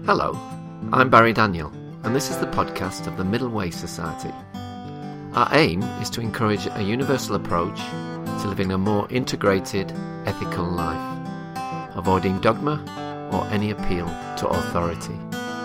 Hello, I'm Barry Daniel, and this is the podcast of the Middle Way Society. Our aim is to encourage a universal approach to living a more integrated, ethical life, avoiding dogma or any appeal to authority.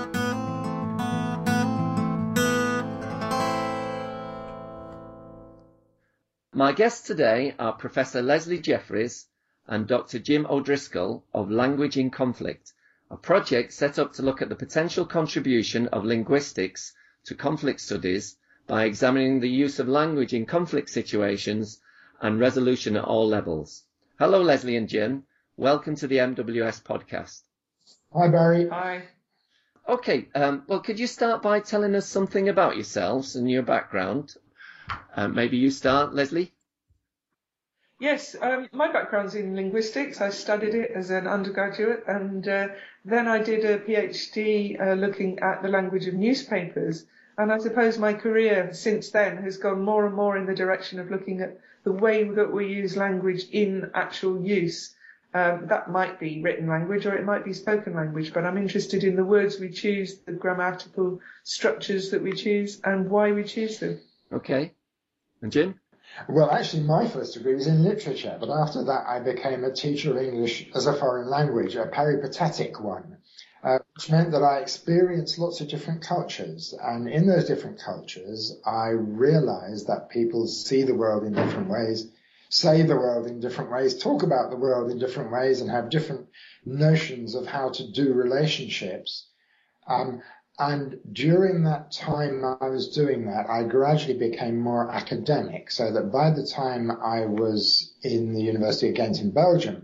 My guests today are Professor Leslie Jeffries and Dr. Jim O'Driscoll of Language in Conflict, a project set up to look at the potential contribution of linguistics to conflict studies by examining the use of language in conflict situations and resolution at all levels. Hello, Leslie and Jim. Welcome to the MWS podcast. Hi, Barry. Hi. Okay, well, could you start by telling us something about yourselves and your background? Maybe you start, Leslie? Yes, my background's in linguistics. I studied it as an undergraduate, and then I did a PhD looking at the language of newspapers. And I suppose my career since then has gone more and more in the direction of looking at the way that we use language in actual use. That might be written language or it might be spoken language, but I'm interested in the words we choose, the grammatical structures that we choose, and why we choose them. Okay. And Jim? Well, actually, my first degree was in literature, but after that I became a teacher of English as a foreign language, a peripatetic one, which meant that I experienced lots of different cultures. And in those different cultures, I realized that people see the world in different ways, say the world in different ways, talk about the world in different ways, and have different notions of how to do relationships. And during that time I was doing that, I gradually became more academic, so that by the time I was in the University of Ghent in Belgium,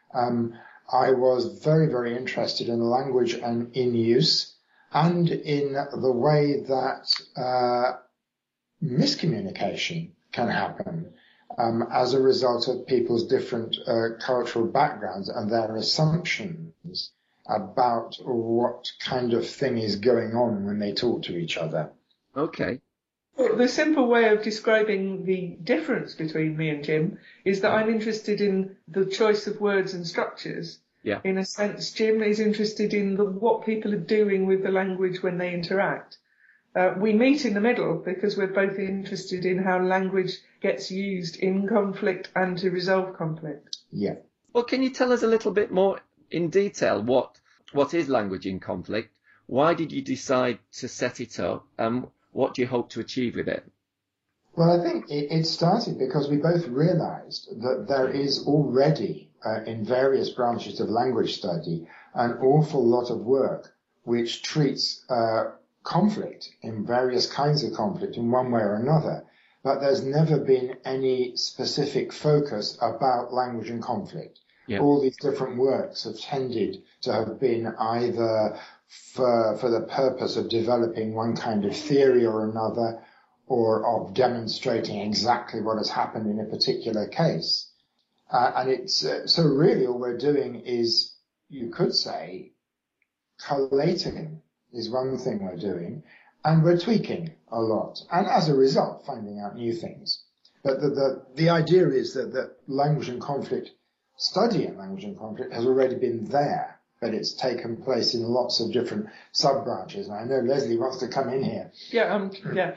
I was very, very interested in language and in use, and in the way that miscommunication can happen as a result of people's different cultural backgrounds and their assumptions about what kind of thing is going on when they talk to each other. Okay. Well, the simple way of describing the difference between me and Jim is that I'm interested in the choice of words and structures. Yeah. In a sense, Jim is interested in what people are doing with the language when they interact. We meet in the middle because we're both interested in how language gets used in conflict and to resolve conflict. Yeah. Well, can you tell us a little bit more in detail what is language in conflict? Why did you decide to set it up? What do you hope to achieve with it? Well, I think it started because we both realized that there is already, in various branches of language study, an awful lot of work which treats conflict in various kinds of conflict in one way or another. But there's never been any specific focus about language and conflict. Yeah. All these different works have tended to have been either for the purpose of developing one kind of theory or another, or of demonstrating exactly what has happened in a particular case. And it's so really all we're doing is, you could say, collating is one thing we're doing, and we're tweaking a lot, and as a result finding out new things. But the idea is that language and conflict, studying language and conflict has already been there, but it's taken place in lots of different sub-branches. And I know Leslie wants to come in here. Yeah.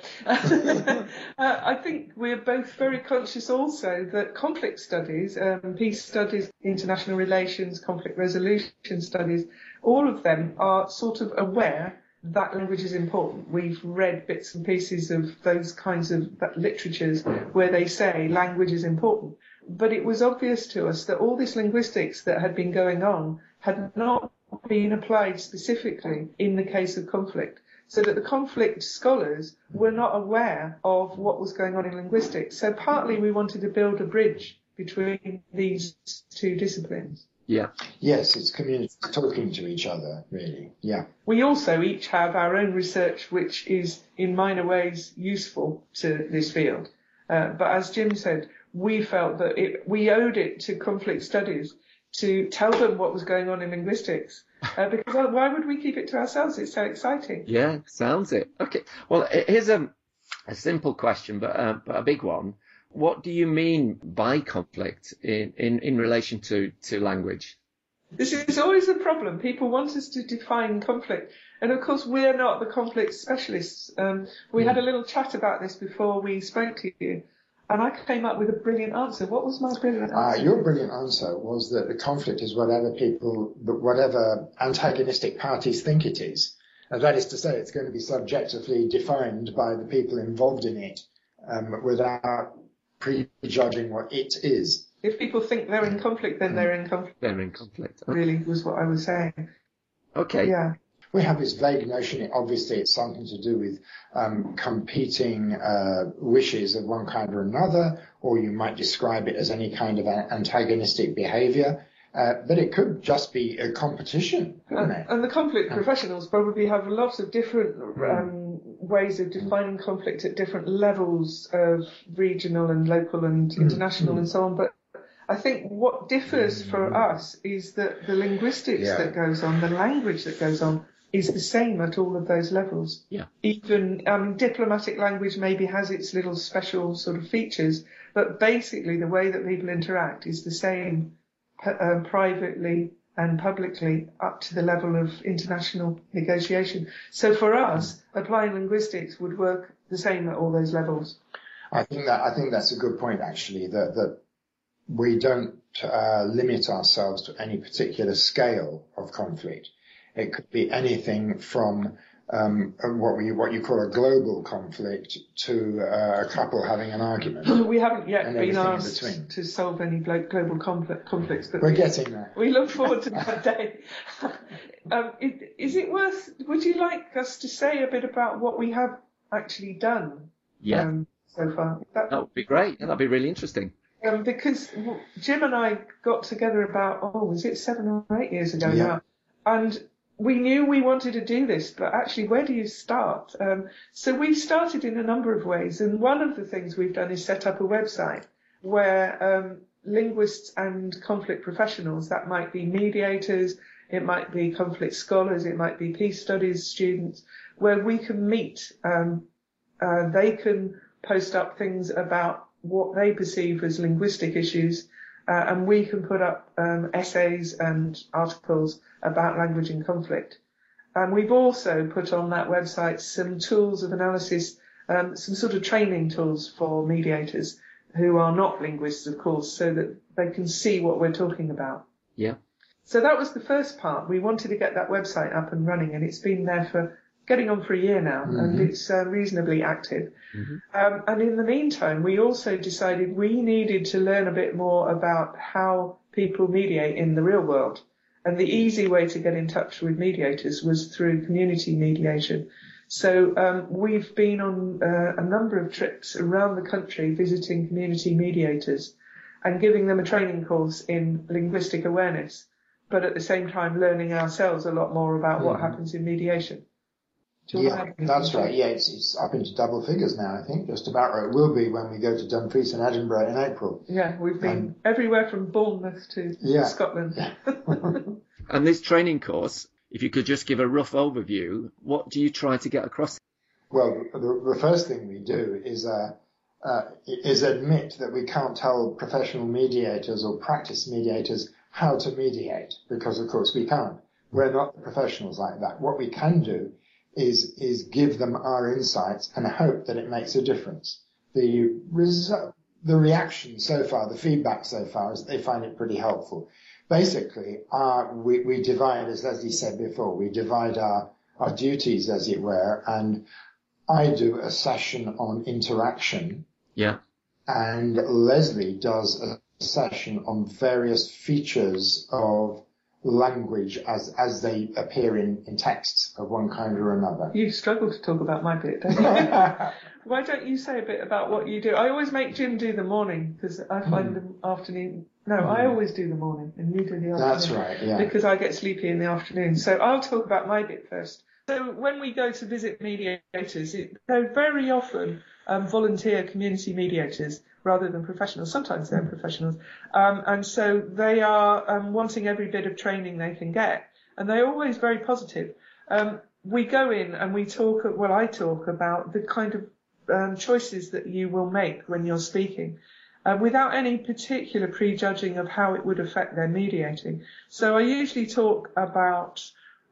I think we're both very conscious also that conflict studies, peace studies, international relations, conflict resolution studies, all of them are sort of aware that language is important. We've read bits and pieces of those kinds of literatures where they say language is important. But it was obvious to us that all this linguistics that had been going on had not been applied specifically in the case of conflict, so that the conflict scholars were not aware of what was going on in linguistics. So partly we wanted to build a bridge between these two disciplines. Yeah. Yes, it's communities talking to each other, really. Yeah. We also each have our own research, which is in minor ways useful to this field. But as Jim said, we felt that we owed it to conflict studies to tell them what was going on in linguistics. Because why would we keep it to ourselves? It's so exciting. Yeah, sounds it. Okay. Well, here's a simple question, but a big one. What do you mean by conflict in relation to language? This is always a problem. People want us to define conflict. And of course, we're not the conflict specialists. We had a little chat about this before we spoke to you. And I came up with a brilliant answer. What was my brilliant answer? Your brilliant answer was that the conflict is whatever antagonistic parties think it is. And that is to say, it's going to be subjectively defined by the people involved in it, without prejudging what it is. If people think they're in conflict, then they're in conflict. They're in conflict. Okay. Really was what I was saying. Okay. Yeah. We have this vague notion, obviously it's something to do with competing wishes of one kind or another, or you might describe it as any kind of antagonistic behaviour, but it could just be a competition, couldn't it? And the conflict professionals probably have lots of different ways of defining conflict at different levels of regional and local and international and so on, but I think what differs for us is that the linguistics that goes on, the language that goes on, is the same at all of those levels. Yeah. Even diplomatic language maybe has its little special sort of features, but basically the way that people interact is the same privately and publicly up to the level of international negotiation. So for us, applying linguistics would work the same at all those levels. I think that's a good point, actually, that we don't limit ourselves to any particular scale of conflict. It could be anything from what you call a global conflict to a couple having an argument. We haven't yet been asked to solve any global conflicts, but we're getting there. We look forward to that day. Would you like us to say a bit about what we have actually done so far? That would be great. That'd be really interesting. Because Jim and I got together about, was it 7 or 8 years ago now? And we knew we wanted to do this, but actually, where do you start? So we've started in a number of ways, and one of the things we've done is set up a website where linguists and conflict professionals, that might be mediators, it might be conflict scholars, it might be peace studies students, where we can meet. They can post up things about what they perceive as linguistic issues, and we can put up essays and articles about language in conflict. And we've also put on that website some tools of analysis, some sort of training tools for mediators who are not linguists, of course, so that they can see what we're talking about. Yeah. So that was the first part. We wanted to get that website up and running, and it's been there for getting on for a year now, and it's reasonably active. And in the meantime, we also decided we needed to learn a bit more about how people mediate in the real world. And the easy way to get in touch with mediators was through community mediation. So we've been on a number of trips around the country visiting community mediators and giving them a training course in linguistic awareness, but at the same time learning ourselves a lot more about what happens in mediation. Yeah, that's right. Yeah, it's up into double figures now, I think, just about, or it will be when we go to Dumfries and Edinburgh in April. Yeah, we've been everywhere from Bournemouth to Scotland. And this training course, if you could just give a rough overview, what do you try to get across? Well, the first thing we do is admit that we can't tell professional mediators or practice mediators how to mediate, because of course we can't. We're not the professionals like that. What we can do is give them our insights and hope that it makes a difference. The reaction so far, the feedback so far, is that they find it pretty helpful. Basically, we divide, as Leslie said before, we divide our duties, as it were, and I do a session on interaction. Yeah. And Leslie does a session on various features of language as they appear in texts of one kind or another. You struggle to talk about my bit, don't you? Why don't you say a bit about what you do? I always make Jim do the morning because I find the afternoon. No, I always do the morning and you do the afternoon. That's right, yeah. Because I get sleepy in the afternoon. So I'll talk about my bit first. So when we go to visit mediators, they're very often volunteer community mediators rather than professionals. Sometimes they're professionals. And so they are wanting every bit of training they can get. And they're always very positive. We go in and I talk about the kind of choices that you will make when you're speaking. without any particular prejudging of how it would affect their mediating. So I usually talk about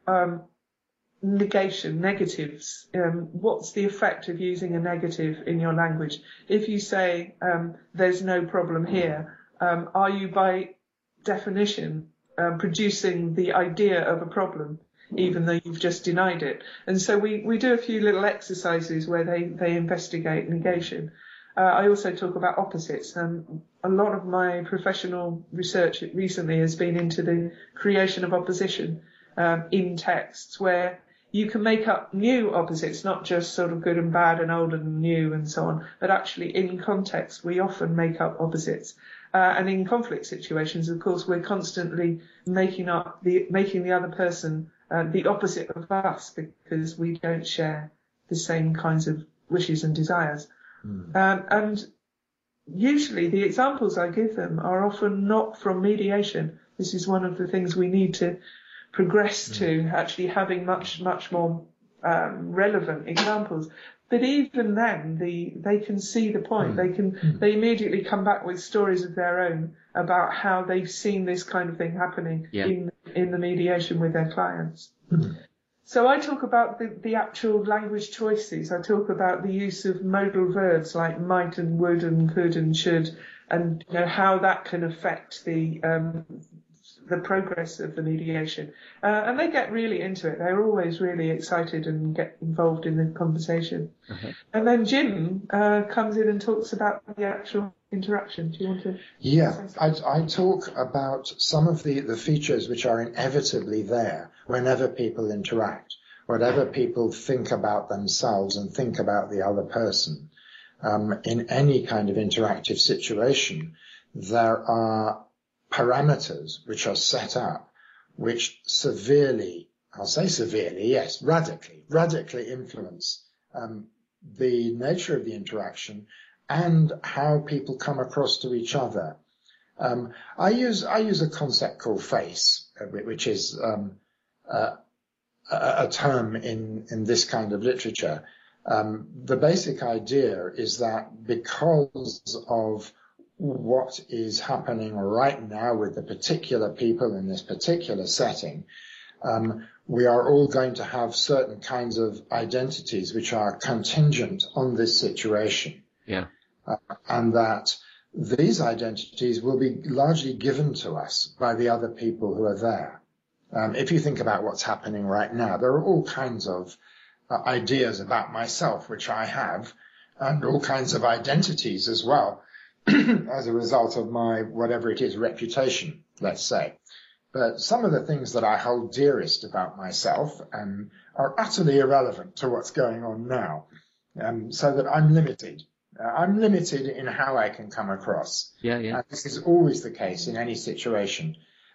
negatives. What's the effect of using a negative in your language? If you say, there's no problem here, are you by definition producing the idea of a problem, even though you've just denied it? And so we do a few little exercises where they investigate negation. I also talk about opposites. A lot of my professional research recently has been into the creation of opposition in texts, where you can make up new opposites, not just sort of good and bad and old and new and so on, but actually in context we often make up opposites. And in conflict situations, of course, we're constantly making the other person the opposite of us, because we don't share the same kinds of wishes and desires. And usually the examples I give them are often not from mediation. This is one of the things we need to progress to, actually having much more relevant examples. But even then, they can see the point. They immediately come back with stories of their own about how they've seen this kind of thing happening in the mediation with their clients. So I talk about the actual language choices. I talk about the use of modal verbs like might and would and could and should, and how that can affect the progress of the mediation. And they get really into it. They're always really excited and get involved in the conversation. And then Jim comes in and talks about the actual interaction. Do you want to? Yeah, I talk about some of the features which are inevitably there whenever people interact, whatever people think about themselves and think about the other person. In any kind of interactive situation, there are parameters which are set up which severely, I'll say severely, yes, radically influence the nature of the interaction and how people come across to each other. I use a concept called face, which is a term in this kind of literature. The basic idea is that because of what is happening right now with the particular people in this particular setting, we are all going to have certain kinds of identities which are contingent on this situation. And that these identities will be largely given to us by the other people who are there. If you think about what's happening right now, there are all kinds of ideas about myself which I have, and all kinds of identities as well, as a result of my, whatever it is, reputation, let's say. But some of the things that I hold dearest about myself are utterly irrelevant to what's going on now, so that I'm limited. I'm limited in how I can come across. This is always the case in any situation.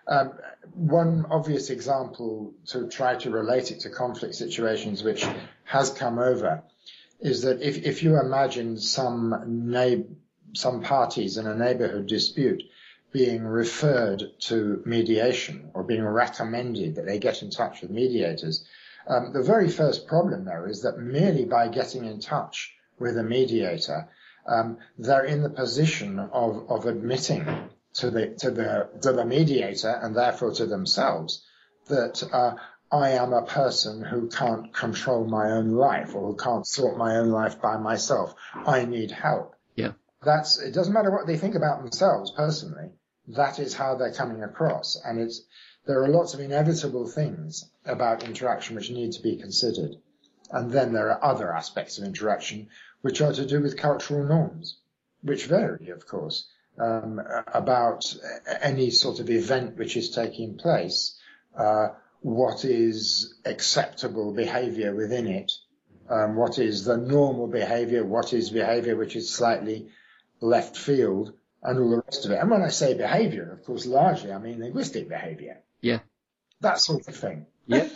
One obvious example to try to relate it to conflict situations which has come over is that if you imagine some parties in a neighborhood dispute being referred to mediation or being recommended that they get in touch with mediators, the very first problem there is that merely by getting in touch with a mediator, they're in the position of admitting to the mediator and therefore to themselves that I am a person who can't control my own life or who can't sort my own life by myself. I need help. It doesn't matter what they think about themselves personally. That is how they're coming across. And there are lots of inevitable things about interaction which need to be considered. And then there are other aspects of interaction which are to do with cultural norms, which vary, of course, about any sort of event which is taking place, what is acceptable behavior within it, what is the normal behavior, what is behavior which is slightly left field, and all the rest of it. And when I say behavior, of course, largely I mean linguistic behavior. That sort of thing.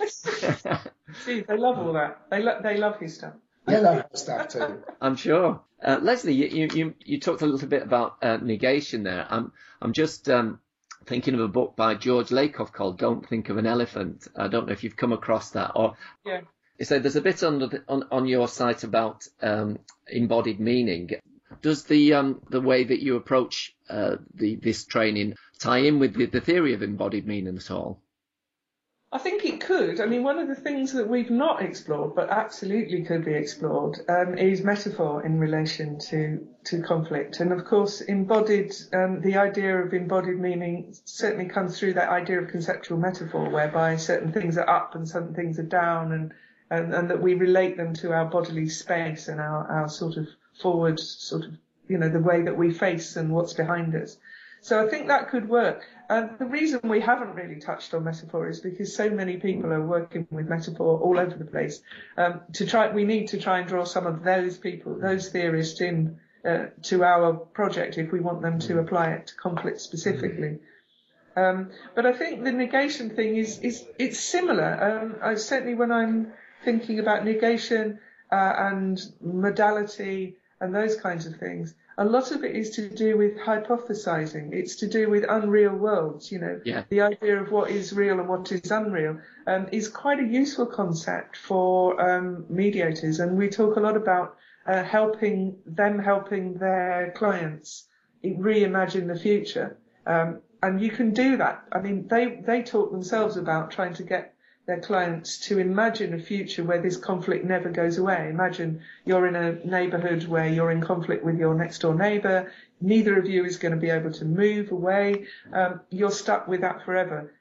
See, they love all that. They love his stuff. They love his stuff too. I'm sure. Leslie, you talked a little bit about negation there. I'm just thinking of a book by George Lakoff called Don't Think of an Elephant. I don't know if you've come across that. So there's a bit on your site about embodied meaning. Does the way that you approach this training tie in with the theory of embodied meaning at all? I think it could. I mean, one of the things that we've not explored, but absolutely could be explored, is metaphor in relation to conflict. And of course, the idea of embodied meaning certainly comes through that idea of conceptual metaphor, whereby certain things are up and certain things are down, and that we relate them to our bodily space and our sort of forward, sort of, the way that we face and what's behind us. So I think that could work. And the reason we haven't really touched on metaphor is because so many people are working with metaphor all over the place. We need to try and draw some of those theorists in to our project if we want them to apply it to conflict specifically. But I think the negation thing it's similar. Certainly when I'm thinking about negation and modality and those kinds of things, a lot of it is to do with hypothesizing. It's to do with unreal worlds, Yeah. The idea of what is real and what is unreal is quite a useful concept for mediators. And we talk a lot about helping their clients reimagine the future. And you can do that. I mean, they talk themselves about trying to get their clients to imagine a future where this conflict never goes away. Imagine you're in a neighbourhood where you're in conflict with your next door neighbour. Neither of you is going to be able to move away. You're stuck with that forever.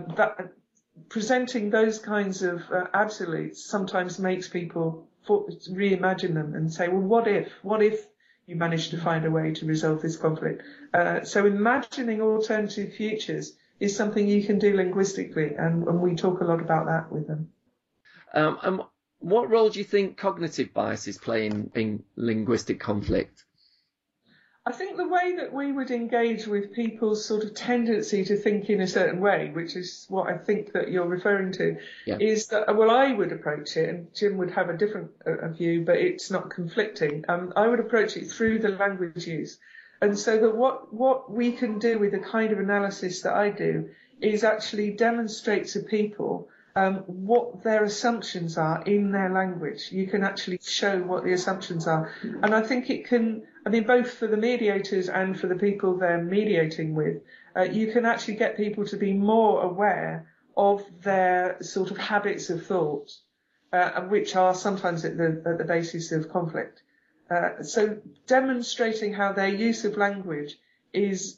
Presenting those kinds of absolutes sometimes makes people reimagine them and say, well, what if you managed to find a way to resolve this conflict? So imagining alternative futures is something you can do linguistically, and we talk a lot about that with them. And what role do you think cognitive biases play in linguistic conflict? I think the way that we would engage with people's sort of tendency to think in a certain way, which is what I think that you're referring to, is that, I would approach it, and Jim would have a different view, but it's not conflicting. I would approach it through the language use. And so that what we can do with the kind of analysis that I do is actually demonstrate to people what their assumptions are in their language. You can actually show what the assumptions are. And I think it can, both for the mediators and for the people they're mediating with, you can actually get people to be more aware of their sort of habits of thought, which are sometimes at the basis of conflict. So demonstrating how their use of language is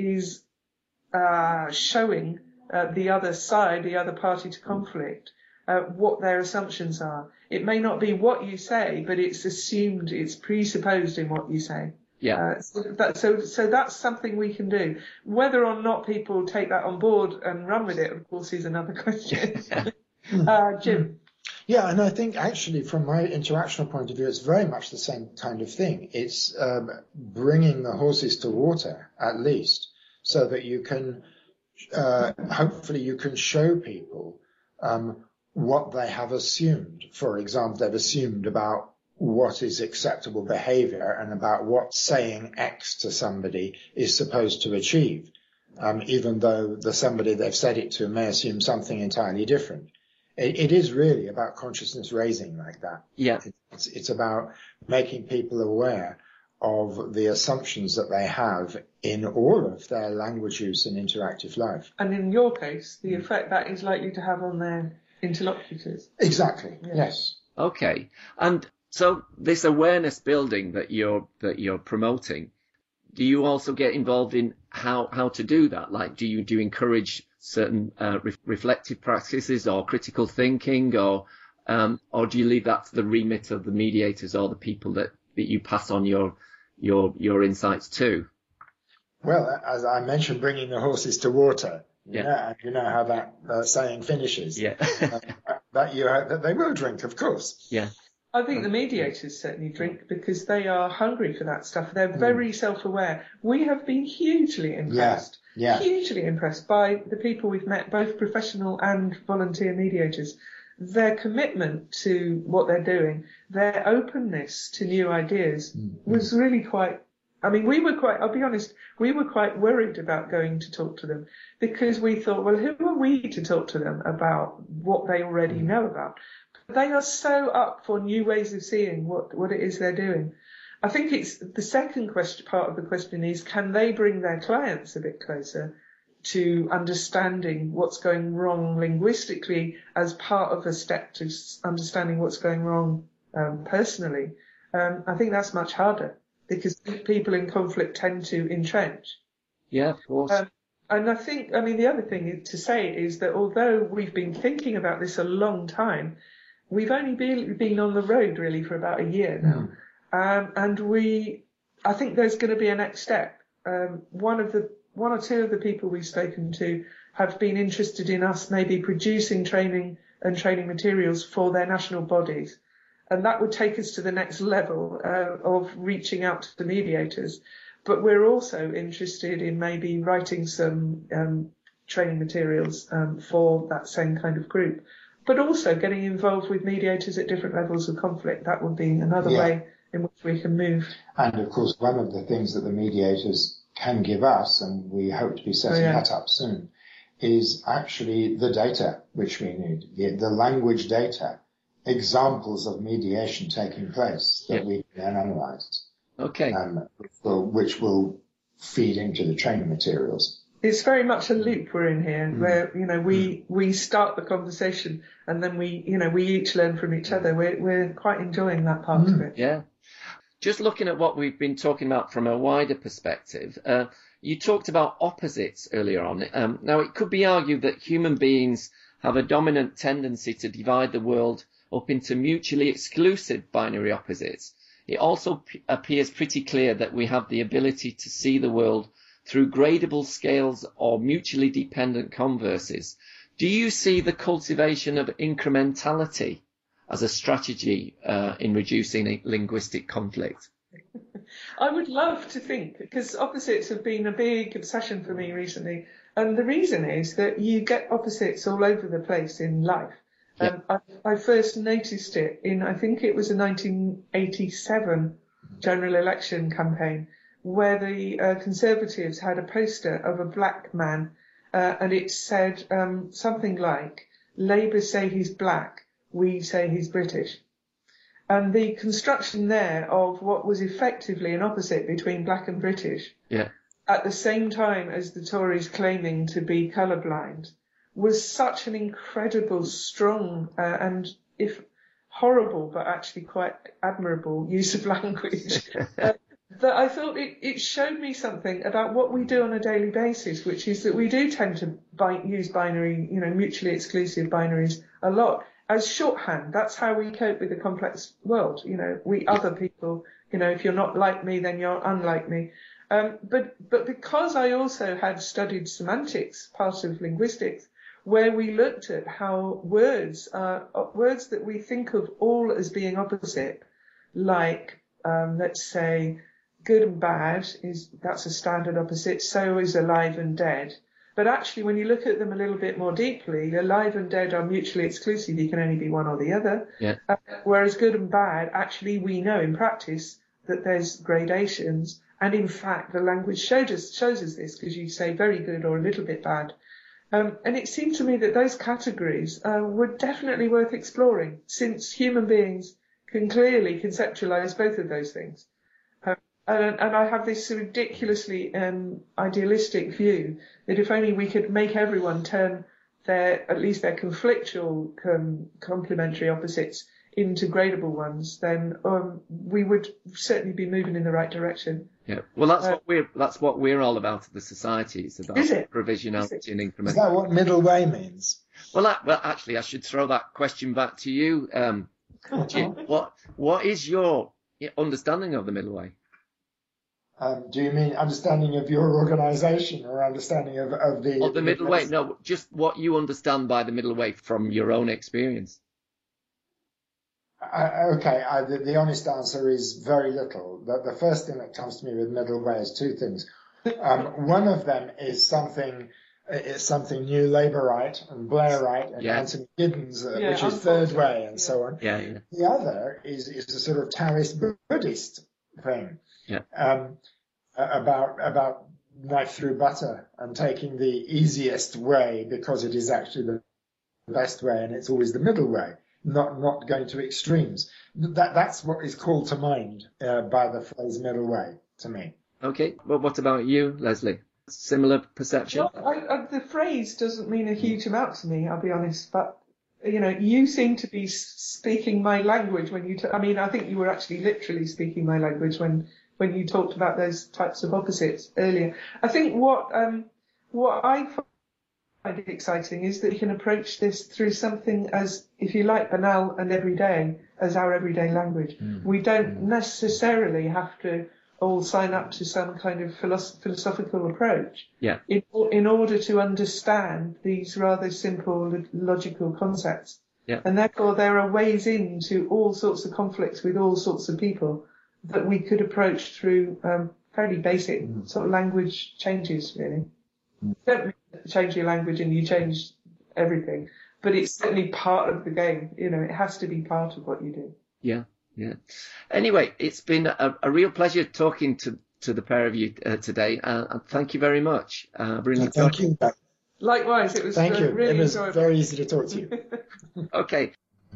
showing the other side, the other party to conflict, what their assumptions are. It may not be what you say, but it's assumed, it's presupposed in what you say. Yeah. So that's something we can do. Whether or not people take that on board and run with it, of course, is another question. Jim. Yeah, and I think actually from my interactional point of view, it's very much the same kind of thing. It's bringing the horses to water, at least, so that you can, hopefully you can show people what they have assumed. For example, they've assumed about what is acceptable behavior and about what saying X to somebody is supposed to achieve, even though the somebody they've said it to may assume something entirely different. It is really about consciousness raising like that. Yeah. It's about making people aware of the assumptions that they have in all of their language use and interactive life. And in your case, the effect that is likely to have on their interlocutors. Exactly. Yes. Okay. And so this awareness building that you're promoting, do you also get involved in how to do that? Like, do you encourage certain reflective practices or critical thinking, or do you leave that to the remit of the mediators or the people that you pass on your insights to? Well, as I mentioned, bringing the horses to water. Yeah. You know how that saying finishes. Yeah. that they will drink, of course. Yeah. I think the mediators certainly drink because they are hungry for that stuff. They're very self-aware. We have been hugely impressed. Hugely impressed by the people we've met, both professional and volunteer mediators. Their commitment to what they're doing, their openness to new ideas was really quite, I'll be honest, we were quite worried about going to talk to them because we thought, well, who are we to talk to them about what they already know about? They are so up for new ways of seeing what it is they're doing. I think it's the second part of the question is, can they bring their clients a bit closer to understanding what's going wrong linguistically as part of a step to understanding what's going wrong personally? I think that's much harder because people in conflict tend to entrench. Yeah, of course. And I think, the other thing to say is that although we've been thinking about this a long time, we've only been on the road really for about a year now. And I think there's going to be a next step. One or two of the people we've spoken to have been interested in us maybe producing training materials for their national bodies. And that would take us to the next level of reaching out to the mediators. But we're also interested in maybe writing some training materials for that same kind of group. But also getting involved with mediators at different levels of conflict. That would be another way in which we can move. And of course, one of the things that the mediators can give us, and we hope to be setting that up soon, is actually the data which we need, the language data, examples of mediation taking place that we can analyse. Okay. Which will feed into the training materials. It's very much a loop we're in here, where we start the conversation and then we each learn from each other. We're quite enjoying that part of it. Yeah. Just looking at what we've been talking about from a wider perspective, you talked about opposites earlier on. Now, it could be argued that human beings have a dominant tendency to divide the world up into mutually exclusive binary opposites. It also appears pretty clear that we have the ability to see the world through gradable scales or mutually dependent converses. Do you see the cultivation of incrementality as a strategy in reducing linguistic conflict? I would love to think, because opposites have been a big obsession for me recently. And the reason is that you get opposites all over the place in life. I first noticed it in, I think it was a 1987 general election campaign, where the Conservatives had a poster of a black man, and it said something like, Labour say he's black, we say he's British. And the construction there of what was effectively an opposite between black and British, at the same time as the Tories claiming to be colourblind, was such an incredible, strong, and if horrible, but actually quite admirable use of language, that I thought it showed me something about what we do on a daily basis, which is that we do tend to use binary, mutually exclusive binaries a lot as shorthand. That's how we cope with a complex world. We other people, if you're not like me, then you're unlike me. But because I also had studied semantics, part of linguistics, where we looked at how words that we think of all as being opposite, like, let's say, good and bad that's a standard opposite, so is alive and dead. But actually, when you look at them a little bit more deeply, alive and dead are mutually exclusive. You can only be one or the other. Yeah. Whereas good and bad, actually, we know in practice that there's gradations. And in fact, the language shows us this, because you say very good or a little bit bad. And it seemed to me that those categories were definitely worth exploring, since human beings can clearly conceptualize both of those things. And I have this ridiculously idealistic view that if only we could make everyone turn at least their conflictual complementary opposites into gradable ones, then we would certainly be moving in the right direction. Yeah, well, that's what we're all about at the Society. It's about provisionality and incrementality. Is that what middle way means? Well, actually, I should throw that question back to you, Jim. What is your understanding of the middle way? Do you mean understanding of your organisation or understanding of the middle way? No, just what you understand by the middle way from your own experience. The honest answer is very little. The first thing that comes to me with middle way is two things. One of them is something new Labourite and Blairite and Anthony Giddens, which is third way and so on. Yeah. The other is a sort of Taoist Buddhist thing. Yeah. About knife through butter and taking the easiest way because it is actually the best way and it's always the middle way. not going to extremes. That's what is called to mind by the phrase middle way to me. Okay, well, what about you, Leslie? Similar perception? Well, the phrase doesn't mean a huge amount to me, I'll be honest, but you seem to be speaking my language when I think you were actually literally speaking my language when you talked about those types of opposites earlier. I think what I find exciting is that you can approach this through something as, if you like, banal and everyday as our everyday language. We don't necessarily have to all sign up to some kind of philosophical approach in order to understand these rather simple logical concepts. Yeah. And therefore there are ways into all sorts of conflicts with all sorts of people that we could approach through fairly basic sort of language changes, really. Don't change your language and you change everything, but it's certainly part of the game. It has to be part of what you do. Yeah. Anyway, it's been a real pleasure talking to the pair of you today. Thank you very much. Really Thank you. Likewise, it was Thank you. really It was enjoyable. very easy to talk to you. Okay.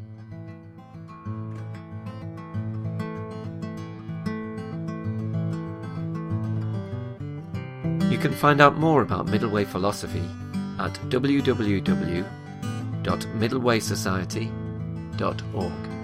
You can find out more about Middle Way philosophy at www.middlewaysociety.org.